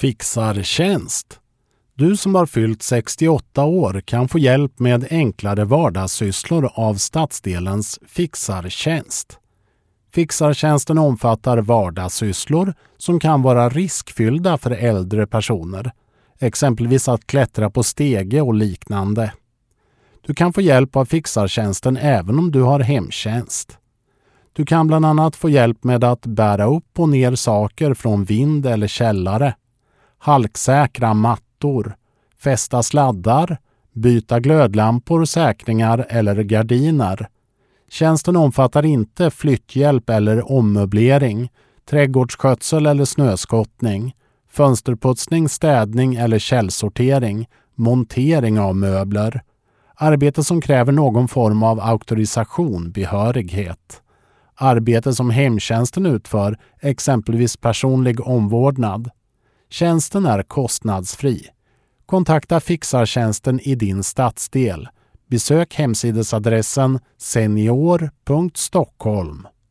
Fixartjänst. Du som har fyllt 68 år kan få hjälp med enklare vardagssysslor av stadsdelens fixartjänst. Fixartjänsten omfattar vardagssysslor som kan vara riskfyllda för äldre personer, exempelvis att klättra på stege och liknande. Du kan få hjälp av fixartjänsten även om du har hemtjänst. Du kan bland annat få hjälp med att bära upp och ner saker från vind eller källare, halksäkra mattor, fästa sladdar, byta glödlampor, säkringar eller gardiner. Tjänsten omfattar inte flytthjälp eller ommöblering, trädgårdsskötsel eller snöskottning, fönsterputsning, städning eller källsortering, montering av möbler, arbete som kräver någon form av auktorisation, behörighet, arbete som hemtjänsten utför, exempelvis personlig omvårdnad. Tjänsten är kostnadsfri. Kontakta fixartjänsten i din stadsdel. Besök hemsidesadressen senior.stockholm.